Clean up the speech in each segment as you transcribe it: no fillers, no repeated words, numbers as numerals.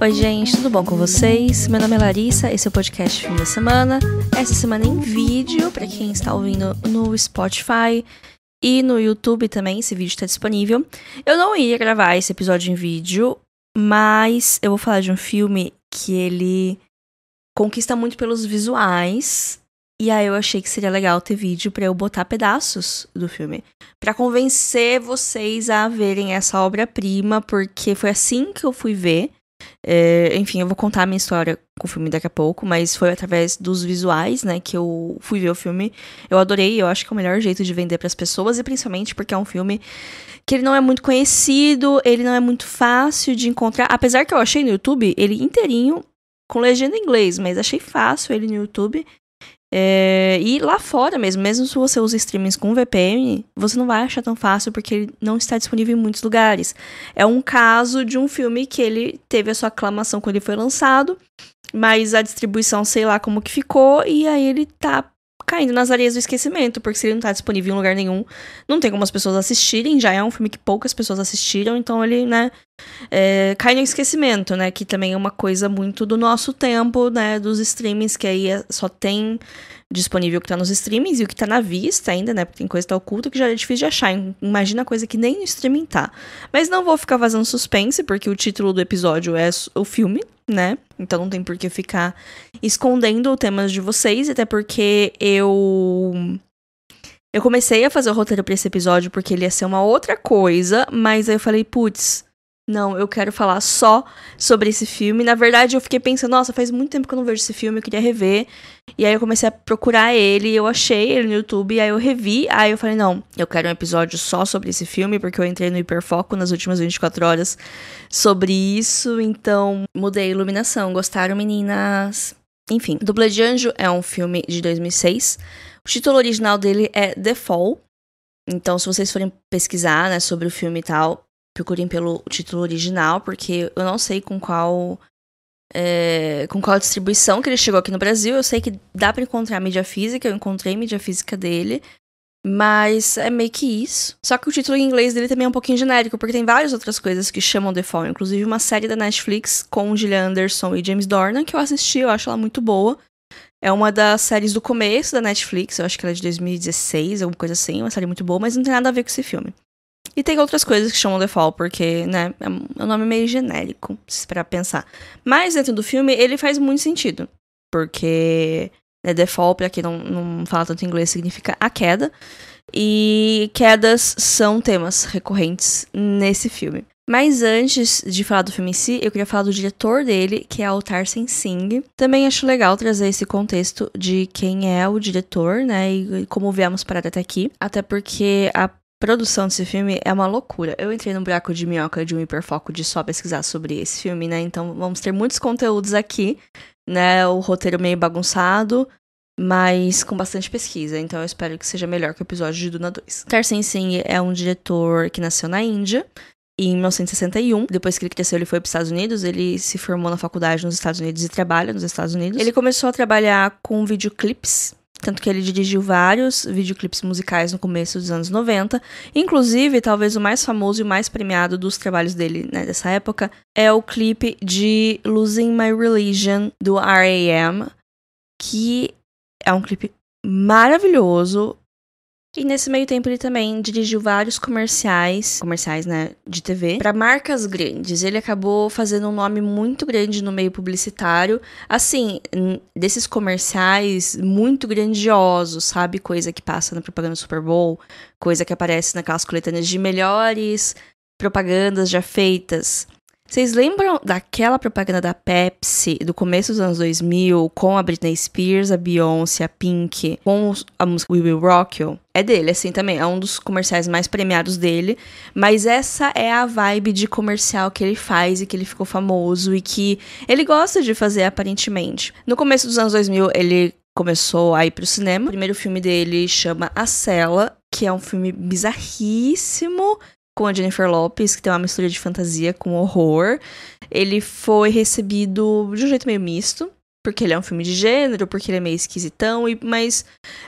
Oi gente, tudo bom com vocês? Meu nome é Larissa, esse é o podcast Filme da Semana. Essa semana em vídeo, pra quem está ouvindo no Spotify e no YouTube também, esse vídeo está disponível. Eu não ia gravar esse episódio em vídeo, mas eu vou falar de um filme que ele conquista muito pelos visuais. E aí eu achei que seria legal ter vídeo pra eu botar pedaços do filme, pra convencer vocês a verem essa obra-prima, porque foi assim que eu fui ver. Enfim, eu vou contar a minha história com o filme daqui a pouco, mas foi através dos visuais, né, que eu fui ver o filme. Eu adorei, eu acho que é o melhor jeito de vender pras pessoas, e principalmente porque é um filme que ele não é muito conhecido, ele não é muito fácil de encontrar, apesar que eu achei no YouTube ele inteirinho, com legenda em inglês, mas achei fácil ele no YouTube. E lá fora mesmo se você usa streamings com VPN, você não vai achar tão fácil porque ele não está disponível em muitos lugares. É um caso de um filme que ele teve a sua aclamação quando ele foi lançado, mas a distribuição sei lá como que ficou, e aí ele tá caindo nas areias do esquecimento, porque se ele não tá disponível em lugar nenhum, não tem como as pessoas assistirem, já é um filme que poucas pessoas assistiram, então ele, né, cai no esquecimento, né, que também é uma coisa muito do nosso tempo, né, dos streamings, que aí só tem disponível o que tá nos streamings e o que tá na vista ainda, né, porque tem coisa que tá oculta que já é difícil de achar, imagina coisa que nem no streaming tá. Mas não vou ficar fazendo suspense, porque o título do episódio é o filme, né, então não tem por que ficar escondendo o tema de vocês, até porque eu comecei a fazer o roteiro pra esse episódio porque ele ia ser uma outra coisa, mas aí eu falei, putz, não, eu quero falar só sobre esse filme. Na verdade, eu fiquei pensando, nossa, faz muito tempo que eu não vejo esse filme, eu queria rever. E aí eu comecei a procurar ele, eu achei ele no YouTube, aí eu revi. Aí eu falei, não, eu quero um episódio só sobre esse filme, porque eu entrei no hiperfoco nas últimas 24 horas sobre isso. Então, mudei a iluminação. Gostaram, meninas? Enfim, Dubla de Anjo é um filme de 2006. O título original dele é The Fall. Então, se vocês forem pesquisar, né, sobre o filme e tal, procurem pelo título original, porque eu não sei com qual distribuição que ele chegou aqui no Brasil. Eu sei que dá pra encontrar mídia física, eu encontrei mídia física dele, mas é meio que isso. Só que o título em inglês dele também é um pouquinho genérico, porque tem várias outras coisas que chamam The Fall, inclusive uma série da Netflix com Gillian Anderson e James Dornan, que eu assisti, eu acho ela muito boa. É uma das séries do começo da Netflix, eu acho que ela é de 2016, alguma coisa assim, uma série muito boa, mas não tem nada a ver com esse filme. E tem outras coisas que chamam The Fall, porque, né, é um nome meio genérico, pra pensar. Mas dentro do filme, ele faz muito sentido. Porque, né, The Fall, pra quem não fala tanto inglês, significa a queda. E quedas são temas recorrentes nesse filme. Mas antes de falar do filme em si, eu queria falar do diretor dele, que é o Tarsem Singh. Também acho legal trazer esse contexto de quem é o diretor, né, e como viemos parar até aqui. Até porque a produção desse filme é uma loucura. Eu entrei no buraco de minhoca de um hiperfoco de só pesquisar sobre esse filme, né? Então vamos ter muitos conteúdos aqui, né? O roteiro meio bagunçado, mas com bastante pesquisa. Então eu espero que seja melhor que o episódio de Duna 2. Tarsem Singh é um diretor que nasceu na Índia em 1961. Depois que ele cresceu, ele foi para os Estados Unidos. Ele se formou na faculdade nos Estados Unidos e trabalha nos Estados Unidos. Ele começou a trabalhar com videoclipes, tanto que ele dirigiu vários videoclipes musicais no começo dos anos 90. Inclusive, talvez o mais famoso e o mais premiado dos trabalhos dele, né, dessa época, é o clipe de Losing My Religion, do R.A.M., que é um clipe maravilhoso. E nesse meio tempo ele também dirigiu vários comerciais, né, de TV, para marcas grandes. Ele acabou fazendo um nome muito grande no meio publicitário, assim, desses comerciais muito grandiosos, sabe? Coisa que passa na propaganda do Super Bowl, coisa que aparece naquelas coletâneas de melhores propagandas já feitas. Vocês lembram daquela propaganda da Pepsi do começo dos anos 2000 com a Britney Spears, a Beyoncé, a Pink, com a música We Will Rock You? É dele, assim, também. É um dos comerciais mais premiados dele. Mas essa é a vibe de comercial que ele faz e que ele ficou famoso e que ele gosta de fazer, aparentemente. No começo dos anos 2000, ele começou a ir pro cinema. O primeiro filme dele chama A Cela, que é um filme bizarríssimo, com a Jennifer Lopez, que tem uma mistura de fantasia com horror. Ele foi recebido de um jeito meio misto, porque ele é um filme de gênero, porque ele é meio esquisitão, mas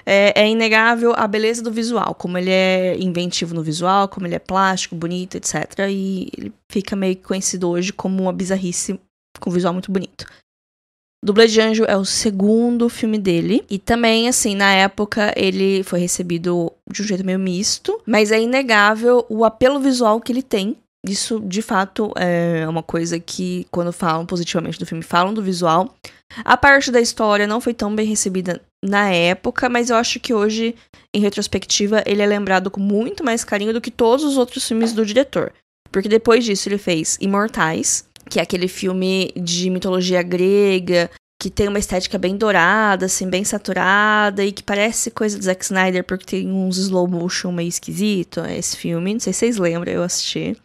é inegável a beleza do visual, como ele é inventivo no visual, como ele é plástico, bonito, etc. E ele fica meio conhecido hoje como uma bizarrice com visual muito bonito. Dublê de Anjo é o segundo filme dele. E também, assim, na época ele foi recebido de um jeito meio misto. Mas é inegável o apelo visual que ele tem. Isso, de fato, é uma coisa que, quando falam positivamente do filme, falam do visual. A parte da história não foi tão bem recebida na época, mas eu acho que hoje, em retrospectiva, ele é lembrado com muito mais carinho do que todos os outros filmes do diretor. Porque depois disso ele fez Imortais, que é aquele filme de mitologia grega, que tem uma estética bem dourada, assim, bem saturada, e que parece coisa do Zack Snyder, porque tem uns slow motion meio esquisito, esse filme. Não sei se vocês lembram, eu assisti.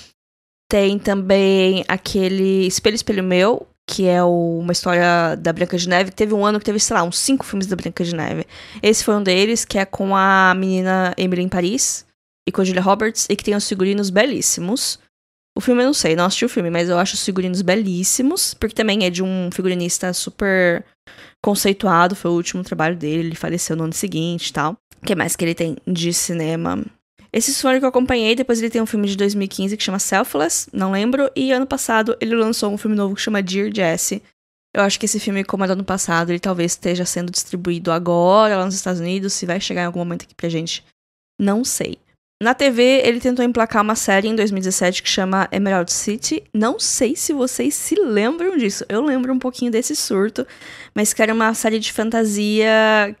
Tem também aquele Espelho, Espelho Meu, que é uma história da Branca de Neve, que teve um ano que teve, sei lá, uns 5 filmes da Branca de Neve. Esse foi um deles, que é com a menina Emily em Paris, e com a Julia Roberts, e que tem os figurinos belíssimos. O filme eu não sei, não assisti o filme, mas eu acho os figurinos belíssimos, porque também é de um figurinista super conceituado, foi o último trabalho dele, ele faleceu no ano seguinte e tal. O que mais que ele tem de cinema? Esse foi o que eu acompanhei, depois ele tem um filme de 2015 que chama Selfless, não lembro, e ano passado ele lançou um filme novo que chama Dear Jessie. Eu acho que esse filme, como é do ano passado, ele talvez esteja sendo distribuído agora lá nos Estados Unidos, se vai chegar em algum momento aqui pra gente, não sei. Na TV, ele tentou emplacar uma série em 2017 que chama Emerald City. Não sei se vocês se lembram disso. Eu lembro um pouquinho desse surto, mas que era uma série de fantasia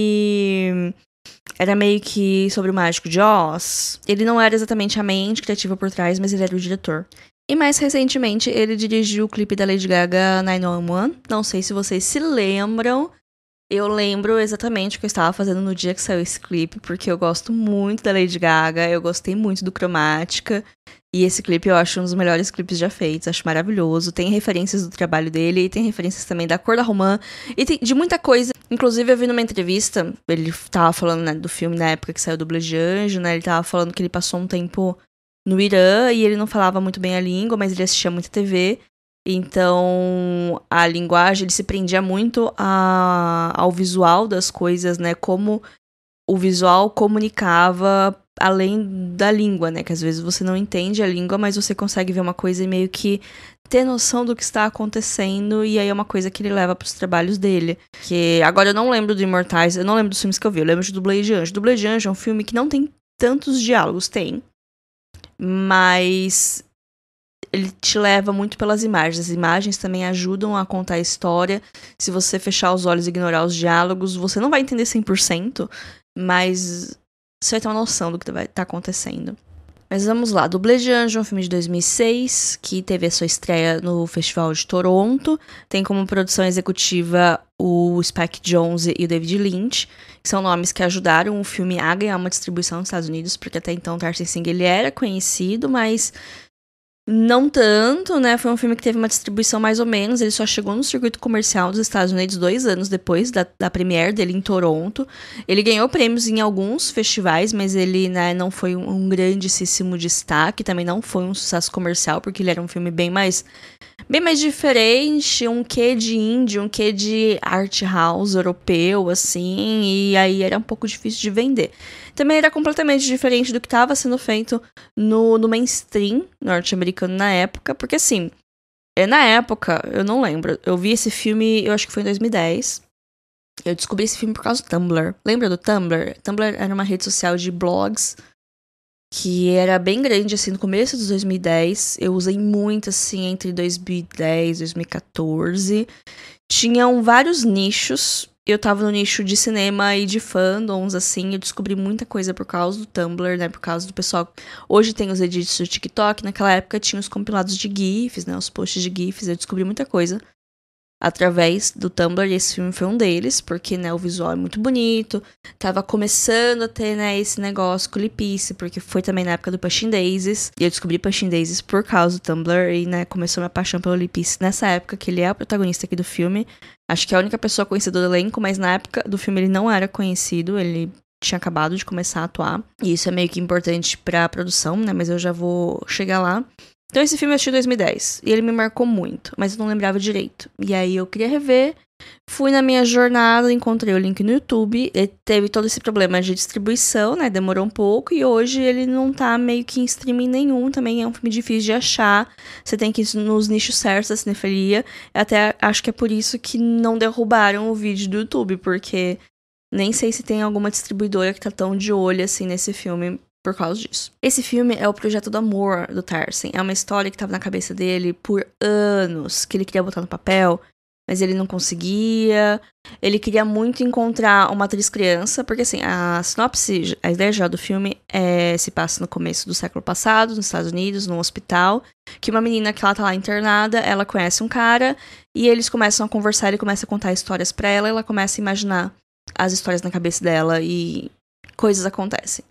que era meio que sobre o Mágico de Oz. Ele não era exatamente a mente criativa por trás, mas ele era o diretor. E mais recentemente, ele dirigiu o clipe da Lady Gaga 911. Não sei se vocês se lembram. Eu lembro exatamente o que eu estava fazendo no dia que saiu esse clipe, porque eu gosto muito da Lady Gaga, eu gostei muito do Cromática, e esse clipe eu acho um dos melhores clipes já feitos, acho maravilhoso. Tem referências do trabalho dele, e tem referências também da Cor da Romã, e tem de muita coisa. Inclusive, eu vi numa entrevista, ele tava falando, né, do filme na época que saiu Dublê de Anjo, né, ele tava falando que ele passou um tempo no Irã, e ele não falava muito bem a língua, mas ele assistia muita TV. Então, a linguagem, ele se prendia muito ao visual das coisas, né? Como o visual comunicava além da língua, né? Que às vezes você não entende a língua, mas você consegue ver uma coisa e meio que ter noção do que está acontecendo. E aí é uma coisa que ele leva para os trabalhos dele. Que agora eu não lembro do Imortais, eu não lembro dos filmes que eu vi, eu lembro de Dublê de Anjo. Dublê de Anjo é um filme que não tem tantos diálogos, tem. Mas ele te leva muito pelas imagens. As imagens também ajudam a contar a história. Se você fechar os olhos e ignorar os diálogos, você não vai entender 100%, mas você vai ter uma noção do que vai estar acontecendo. Mas vamos lá. Dublê de Anjo é um filme de 2006, que teve a sua estreia no Festival de Toronto. Tem como produção executiva o Spike Jonze e o David Lynch, que são nomes que ajudaram o filme a ganhar uma distribuição nos Estados Unidos, porque até então o Tarsem Singh ele era conhecido, mas não tanto, né? Foi um filme que teve uma distribuição mais ou menos. Ele só chegou no circuito comercial dos Estados Unidos 2 anos depois da premiere dele em Toronto. Ele ganhou prêmios em alguns festivais, mas ele, né, não foi um grandíssimo destaque. Também não foi um sucesso comercial, porque ele era um filme bem mais diferente. Um quê de indie, um quê de art house europeu, assim. E aí era um pouco difícil de vender. Também era completamente diferente do que estava sendo feito no mainstream norte-americano na época, porque assim, na época, eu não lembro, eu vi esse filme, eu acho que foi em 2010, eu descobri esse filme por causa do Tumblr. Lembra do Tumblr? Tumblr era uma rede social de blogs que era bem grande, assim, no começo dos 2010, eu usei muito, assim, entre 2010 e 2014, tinham vários nichos. Eu tava no nicho de cinema e de fandoms, assim, eu descobri muita coisa por causa do Tumblr, né, por causa do pessoal. Hoje tem os edits do TikTok, naquela época tinha os compilados de GIFs, né, os posts de GIFs, eu descobri muita coisa através do Tumblr, e esse filme foi um deles, porque, né, o visual é muito bonito, tava começando a ter, né, esse negócio com o Lipice, porque foi também na época do Pushing Daisies, e eu descobri Pushing Daisies por causa do Tumblr, e, né, começou minha paixão pelo Lipice nessa época, que ele é o protagonista aqui do filme. Acho que é a única pessoa conhecida do elenco, mas na época do filme ele não era conhecido, ele tinha acabado de começar a atuar, e isso é meio que importante pra produção, né, mas eu já vou chegar lá. Então esse filme eu assisti em 2010 e ele me marcou muito, mas eu não lembrava direito. E aí eu queria rever, fui na minha jornada, encontrei o link no YouTube, ele teve todo esse problema de distribuição, né, demorou um pouco e hoje ele não tá meio que em streaming nenhum, também é um filme difícil de achar, você tem que ir nos nichos certos da cinefilia, até acho que é por isso que não derrubaram o vídeo do YouTube, porque nem sei se tem alguma distribuidora que tá tão de olho assim nesse filme por causa disso. Esse filme é o projeto do amor do Tarsem. É uma história que tava na cabeça dele por anos, que ele queria botar no papel, mas ele não conseguia. Ele queria muito encontrar uma atriz criança, porque assim, a sinopse, a ideia já do filme se passa no começo do século passado, nos Estados Unidos, num hospital, que uma menina que ela tá lá internada, ela conhece um cara, e eles começam a conversar, ele começa a contar histórias pra ela, e ela começa a imaginar as histórias na cabeça dela, e coisas acontecem.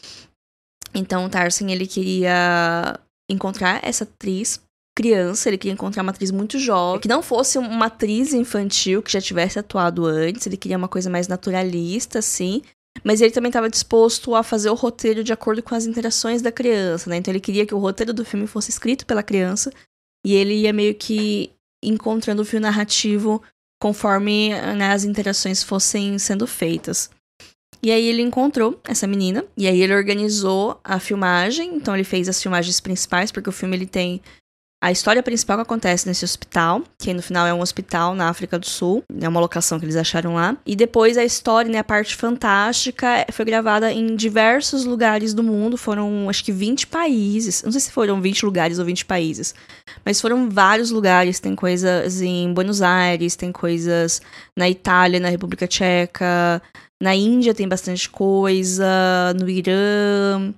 Então o Tarsem, ele queria encontrar essa atriz criança, ele queria encontrar uma atriz muito jovem, que não fosse uma atriz infantil que já tivesse atuado antes, ele queria uma coisa mais naturalista, assim, mas ele também estava disposto a fazer o roteiro de acordo com as interações da criança, né? Então ele queria que o roteiro do filme fosse escrito pela criança, e ele ia meio que encontrando o fio narrativo conforme, né, as interações fossem sendo feitas. E aí ele encontrou essa menina, e aí ele organizou a filmagem, então ele fez as filmagens principais, porque o filme ele tem a história principal que acontece nesse hospital, que no final é um hospital na África do Sul, é uma locação que eles acharam lá, e depois a história, né, a parte fantástica, foi gravada em diversos lugares do mundo, foram acho que 20 países, não sei se foram 20 lugares ou 20 países, mas foram vários lugares, tem coisas em Buenos Aires, tem coisas na Itália, na República Tcheca, na Índia tem bastante coisa, no Irã,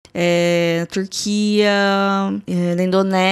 na Turquia, na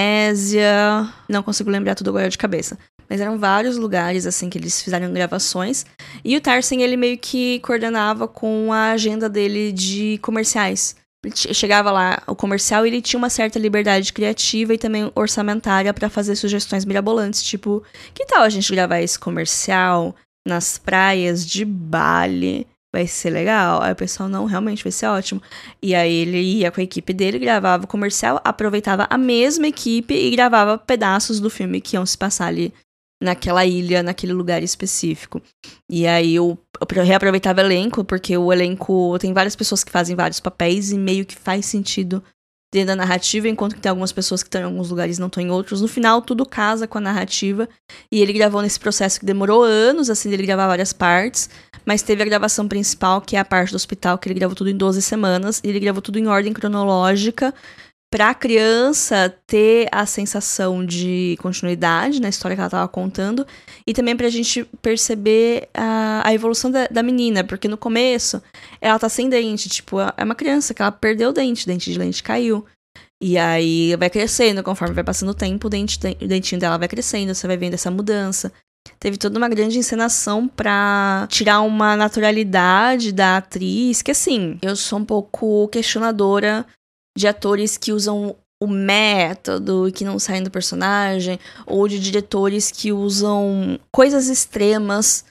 Indonésia, não consigo lembrar tudo agora de cabeça. Mas eram vários lugares, assim, que eles fizeram gravações. E o Tarsem, ele meio que coordenava com a agenda dele de comerciais. Chegava lá o comercial e ele tinha uma certa liberdade criativa e também orçamentária pra fazer sugestões mirabolantes, tipo, que tal a gente gravar esse comercial nas praias de Bali? Vai ser legal. Aí o pessoal, não, realmente vai ser ótimo. E aí ele ia com a equipe dele, gravava o comercial, aproveitava a mesma equipe e gravava pedaços do filme que iam se passar ali naquela ilha, naquele lugar específico. E aí eu reaproveitava o elenco, porque o elenco tem várias pessoas que fazem vários papéis e meio que faz sentido dentro da narrativa, enquanto que tem algumas pessoas que estão em alguns lugares e não estão em outros. No final, tudo casa com a narrativa. E ele gravou nesse processo que demorou anos, assim, dele gravar várias partes. Mas teve a gravação principal, que é a parte do hospital, que ele gravou tudo em 12 semanas. E ele gravou tudo em ordem cronológica, pra criança ter a sensação de continuidade na história que ela tava contando. E também pra gente perceber a evolução da menina. Porque no começo, ela tá sem dente. Tipo, é uma criança que ela perdeu o dente de leite caiu. E aí vai crescendo, conforme vai passando o tempo, o dentinho dela vai crescendo, você vai vendo essa mudança. Teve toda uma grande encenação pra tirar uma naturalidade da atriz, que assim, eu sou um pouco questionadora de atores que usam o método e que não saem do personagem, ou de diretores que usam coisas extremas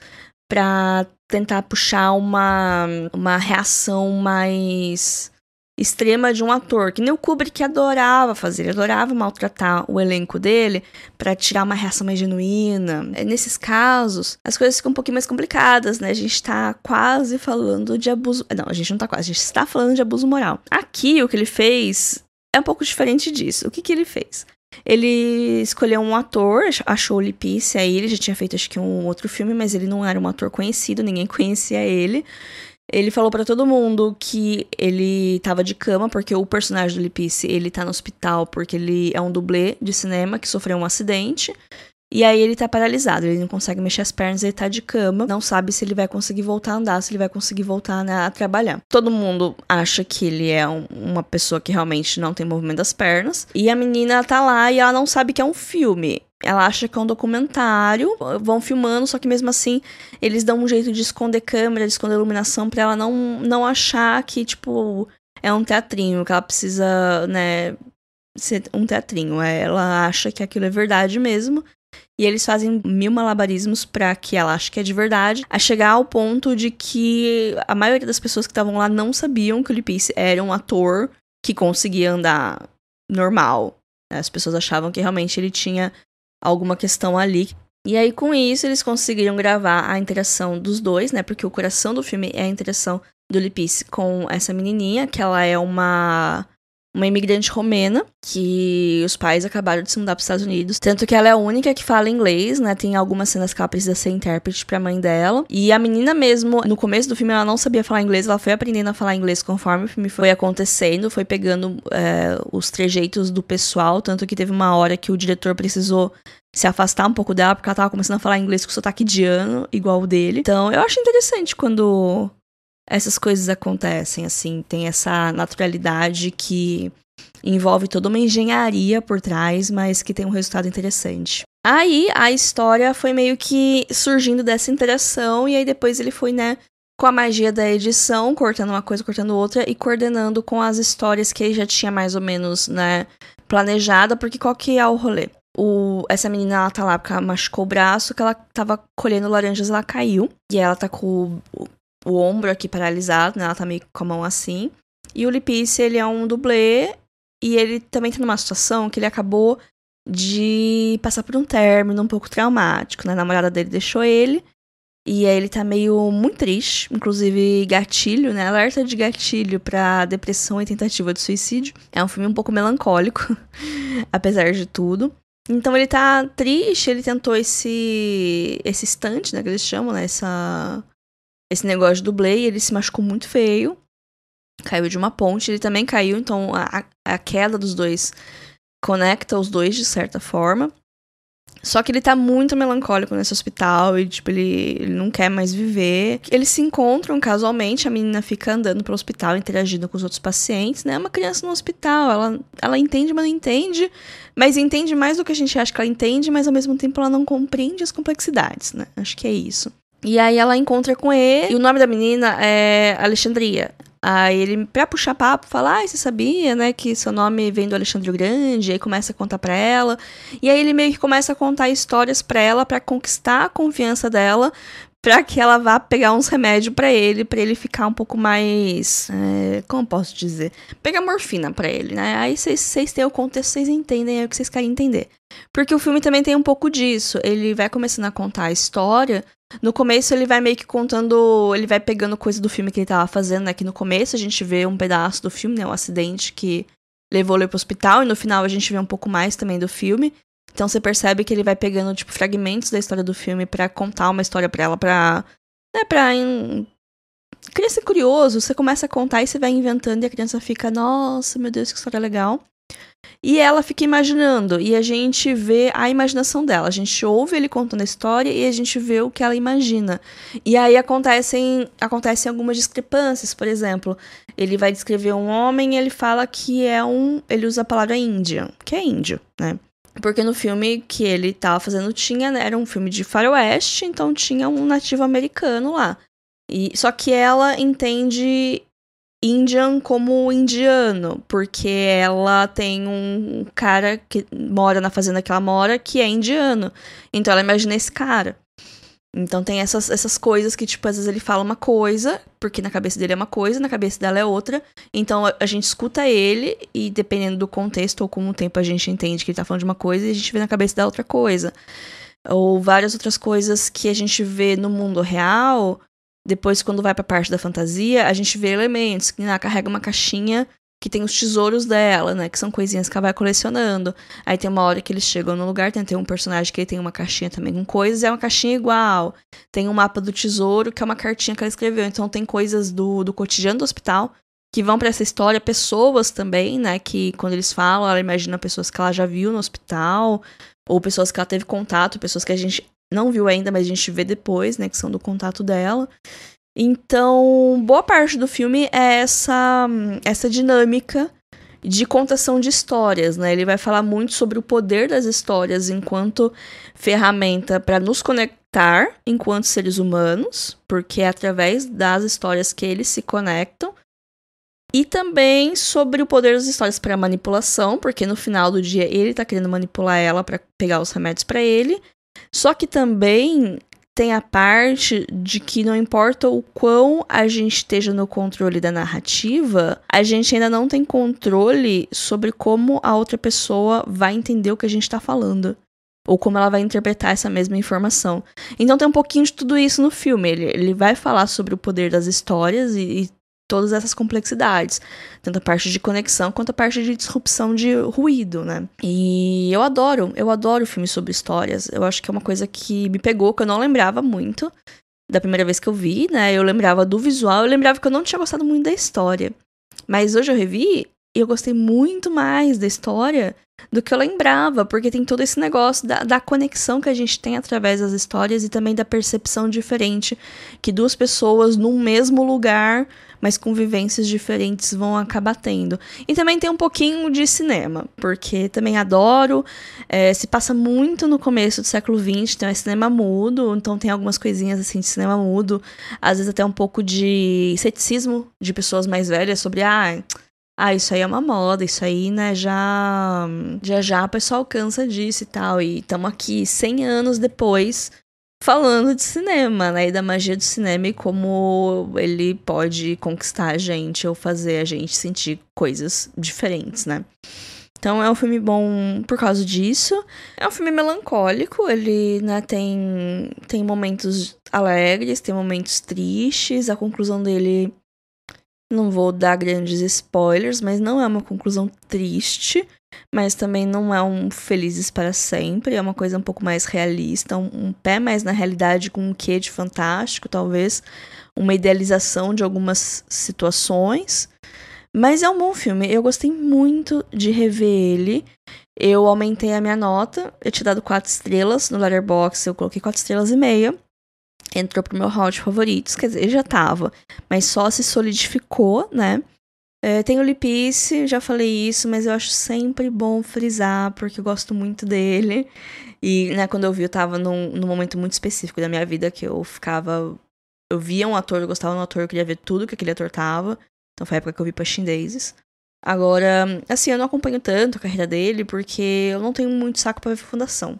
pra tentar puxar uma reação mais extrema de um ator, que nem o Kubrick adorava fazer, ele adorava maltratar o elenco dele pra tirar uma reação mais genuína. Nesses casos, as coisas ficam um pouquinho mais complicadas, né? A gente tá quase falando de abuso... Não, a gente não tá quase, a gente está falando de abuso moral. Aqui, o que ele fez é um pouco diferente disso. O que ele fez? Ele escolheu um ator, achou o Lee Peace, aí ele já tinha feito acho que um outro filme, mas ele não era um ator conhecido, ninguém conhecia ele. Ele falou pra todo mundo que ele tava de cama, porque o personagem do Lee Peace, ele tá no hospital porque ele é um dublê de cinema que sofreu um acidente. E aí ele tá paralisado, ele não consegue mexer as pernas, ele tá de cama, não sabe se ele vai conseguir voltar a andar, se ele vai conseguir voltar, né, a trabalhar. Todo mundo acha que ele é uma pessoa que realmente não tem movimento das pernas. E a menina tá lá e ela não sabe que é um filme. Ela acha que é um documentário, vão filmando, só que mesmo assim eles dão um jeito de esconder câmera, de esconder iluminação pra ela não achar que, tipo, é um teatrinho, que ela precisa, né, ser um teatrinho. Ela acha que aquilo é verdade mesmo. E eles fazem 1000 malabarismos pra que ela ache que é de verdade, a chegar ao ponto de que a maioria das pessoas que estavam lá não sabiam que o Lee Peace era um ator que conseguia andar normal. As pessoas achavam que realmente ele tinha alguma questão ali. E aí, com isso, eles conseguiram gravar a interação dos dois, né? Porque o coração do filme é a interação do Lee Pace com essa menininha, que ela é uma imigrante romena, que os pais acabaram de se mudar para os Estados Unidos. Tanto que ela é a única que fala inglês, né? Tem algumas cenas que ela precisa ser intérprete para a mãe dela. E a menina mesmo, no começo do filme, ela não sabia falar inglês. Ela foi aprendendo a falar inglês conforme o filme foi acontecendo. Foi pegando os trejeitos do pessoal. Tanto que teve uma hora que o diretor precisou se afastar um pouco dela, porque ela tava começando a falar inglês com sotaque indiano, igual o dele. Então, eu acho interessante quando essas coisas acontecem, assim, tem essa naturalidade que envolve toda uma engenharia por trás, mas que tem um resultado interessante. Aí, a história foi meio que surgindo dessa interação, e aí depois ele foi, né, com a magia da edição, cortando uma coisa, cortando outra, e coordenando com as histórias que ele já tinha mais ou menos, né, planejada, porque qual que é o rolê? Essa menina, ela tá lá porque ela machucou o braço, que ela tava colhendo laranjas, ela caiu, e ela tá com o ombro aqui paralisado, né? Ela tá meio com a mão assim. E o Lee Pace, ele é um dublê, e ele também tá numa situação que ele acabou de passar por um término um pouco traumático, né? A namorada dele deixou ele, e aí ele tá muito triste, inclusive gatilho, né? Alerta de gatilho pra depressão e tentativa de suicídio. É um filme um pouco melancólico, apesar de tudo. Então ele tá triste, ele tentou esse stunt, né? Que eles chamam, né? Esse negócio de dublê, e ele se machucou muito feio. Caiu de uma ponte, ele também caiu, então a queda dos dois conecta os dois de certa forma. Só que ele tá muito melancólico nesse hospital e, tipo, ele não quer mais viver. Eles se encontram casualmente, a menina fica andando pro hospital, interagindo com os outros pacientes, né? É uma criança no hospital, ela entende, mas não entende. Mas entende mais do que a gente acha que ela entende, mas ao mesmo tempo ela não compreende as complexidades, né? Acho que é isso. E aí ela encontra com ele, e o nome da menina é Alexandria. Aí ele, pra puxar papo, fala, você sabia, né, que seu nome vem do Alexandre o Grande? E aí começa a contar pra ela. E aí ele meio que começa a contar histórias pra ela, pra conquistar a confiança dela, pra que ela vá pegar uns remédios pra ele ficar um pouco mais, como posso dizer? Pegar morfina pra ele, né? Aí vocês têm o contexto, vocês entendem, é o que vocês querem entender. Porque o filme também tem um pouco disso. Ele vai começando a contar a história. No começo ele vai meio que contando, ele vai pegando coisa do filme que ele tava fazendo, né? Que no começo a gente vê um pedaço do filme, né? Um acidente que levou ele pro hospital, e no final a gente vê um pouco mais também do filme. Então você percebe que ele vai pegando, tipo, fragmentos da história do filme pra contar uma história pra ela, criança é curioso, você começa a contar e você vai inventando, e a criança fica, nossa, meu Deus, que história legal. E ela fica imaginando, e a gente vê a imaginação dela. A gente ouve ele contando a história e a gente vê o que ela imagina. E aí acontecem algumas discrepâncias. Por exemplo, ele vai descrever um homem e ele fala que ele usa a palavra Indian, que é índio, né? Porque no filme que ele tava fazendo era um filme de faroeste, então tinha um nativo americano lá. Só que ela entende Indian como indiano, porque ela tem um cara que mora na fazenda que ela mora, que é indiano. Então ela imagina esse cara. Então tem essas coisas que, tipo, às vezes ele fala uma coisa, porque na cabeça dele é uma coisa, na cabeça dela é outra. Então a gente escuta ele, e dependendo do contexto ou com o tempo a gente entende que ele tá falando de uma coisa, e a gente vê na cabeça dela outra coisa. Ou várias outras coisas que a gente vê no mundo real. Depois, quando vai pra parte da fantasia, a gente vê elementos, que ela carrega uma caixinha que tem os tesouros dela, né, que são coisinhas que ela vai colecionando. Aí tem uma hora que eles chegam no lugar, tem um personagem que ele tem uma caixinha também com coisas, e é uma caixinha igual. Tem um mapa do tesouro, que é uma cartinha que ela escreveu. Então tem coisas do cotidiano do hospital que vão pra essa história, pessoas também, né, que quando eles falam, ela imagina pessoas que ela já viu no hospital, ou pessoas que ela teve contato, pessoas que a gente não viu ainda, mas a gente vê depois, né, que são do contato dela. Então, boa parte do filme é essa dinâmica de contação de histórias, né? Ele vai falar muito sobre o poder das histórias enquanto ferramenta para nos conectar enquanto seres humanos, porque é através das histórias que eles se conectam. E também sobre o poder das histórias para manipulação, porque no final do dia ele tá querendo manipular ela para pegar os remédios para ele. Só que também tem a parte de que não importa o quão a gente esteja no controle da narrativa, a gente ainda não tem controle sobre como a outra pessoa vai entender o que a gente tá falando. Ou como ela vai interpretar essa mesma informação. Então tem um pouquinho de tudo isso no filme. Ele vai falar sobre o poder das histórias e todas essas complexidades. Tanto a parte de conexão quanto a parte de disrupção de ruído, né? E eu adoro filmes sobre histórias. Eu acho que é uma coisa que me pegou, que eu não lembrava muito da primeira vez que eu vi, né? Eu lembrava do visual, eu lembrava que eu não tinha gostado muito da história. Mas hoje eu revi e eu gostei muito mais da história do que eu lembrava, porque tem todo esse negócio da conexão que a gente tem através das histórias e também da percepção diferente que duas pessoas num mesmo lugar, mas com vivências diferentes, vão acabar tendo. E também tem um pouquinho de cinema, porque também adoro, se passa muito no começo do século XX, então é cinema mudo, então tem algumas coisinhas assim de cinema mudo, às vezes até um pouco de ceticismo de pessoas mais velhas sobre, isso aí é uma moda, isso aí, né, já o pessoal cansa disso e tal. E estamos aqui 100 anos depois falando de cinema, né, e da magia do cinema e como ele pode conquistar a gente ou fazer a gente sentir coisas diferentes, né. Então é um filme bom por causa disso. É um filme melancólico, ele, né, tem momentos alegres, tem momentos tristes, a conclusão dele... Não vou dar grandes spoilers, mas não é uma conclusão triste, mas também não é um felizes para sempre, é uma coisa um pouco mais realista, um pé mais na realidade com um quê de fantástico, talvez, uma idealização de algumas situações, mas é um bom filme, eu gostei muito de rever ele, eu aumentei a minha nota, eu tinha dado 4 estrelas, no Letterboxd eu coloquei 4 estrelas e meia, entrou pro meu hall de favoritos, quer dizer, já tava, mas só se solidificou, né? Tem o Lipice, já falei isso, mas eu acho sempre bom frisar, porque eu gosto muito dele. E, né, quando eu vi, eu tava num momento muito específico da minha vida, que eu via um ator, eu gostava de um ator, eu queria ver tudo que aquele ator tava. Então foi a época que eu vi Pushing Daisies. Agora, assim, eu não acompanho tanto a carreira dele, porque eu não tenho muito saco pra ver Fundação.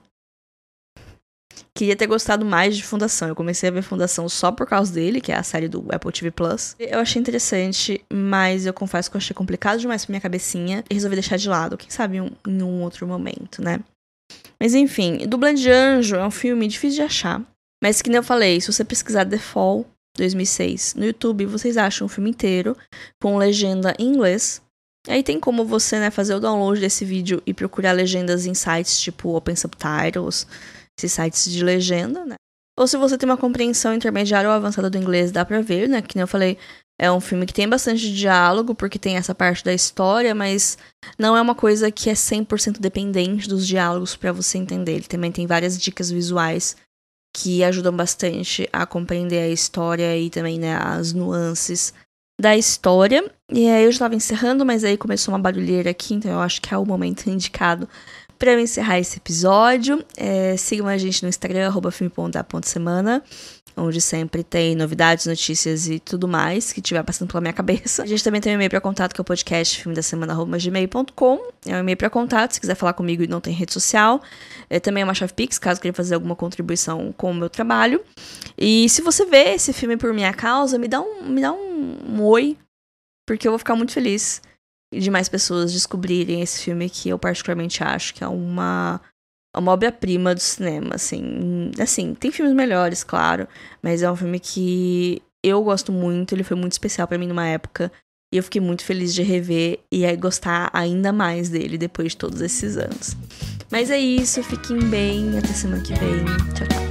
Queria ter gostado mais de Fundação. Eu comecei a ver Fundação só por causa dele, que é a série do Apple TV+. Eu achei interessante, mas eu confesso que eu achei complicado demais pra minha cabecinha e resolvi deixar de lado. Quem sabe em um outro momento, né? Mas enfim, Dublante de Anjo é um filme difícil de achar. Mas que nem eu falei, se você pesquisar The Fall 2006 no YouTube, vocês acham o filme inteiro com legenda em inglês. Aí tem como você, né, fazer o download desse vídeo e procurar legendas em sites tipo Open Subtitles, esses sites de legenda, né? Ou se você tem uma compreensão intermediária ou avançada do inglês, dá pra ver, né? Que nem eu falei, é um filme que tem bastante diálogo, porque tem essa parte da história, mas não é uma coisa que é 100% dependente dos diálogos pra você entender. Ele também tem várias dicas visuais que ajudam bastante a compreender a história e também, né, as nuances da história. E aí eu já tava encerrando, mas aí começou uma barulheira aqui, então eu acho que é o momento indicado pra eu encerrar esse episódio. Sigam a gente no Instagram, @filme.da.semana, onde sempre tem novidades, notícias e tudo mais que tiver passando pela minha cabeça. A gente também tem um e-mail pra contato, que é o podcast filmedasemana@gmail.com. É um e-mail pra contato, se quiser falar comigo e não tem rede social. Também é uma chave Pix, caso queira fazer alguma contribuição com o meu trabalho. E se você vê esse filme por minha causa, me dá um oi, porque eu vou ficar muito feliz de mais pessoas descobrirem esse filme, que eu particularmente acho que é uma obra-prima do cinema, assim, tem filmes melhores, claro, mas é um filme que eu gosto muito, ele foi muito especial pra mim numa época, e eu fiquei muito feliz de rever e aí gostar ainda mais dele depois de todos esses anos. Mas é isso, fiquem bem, até semana que vem, tchau, tchau.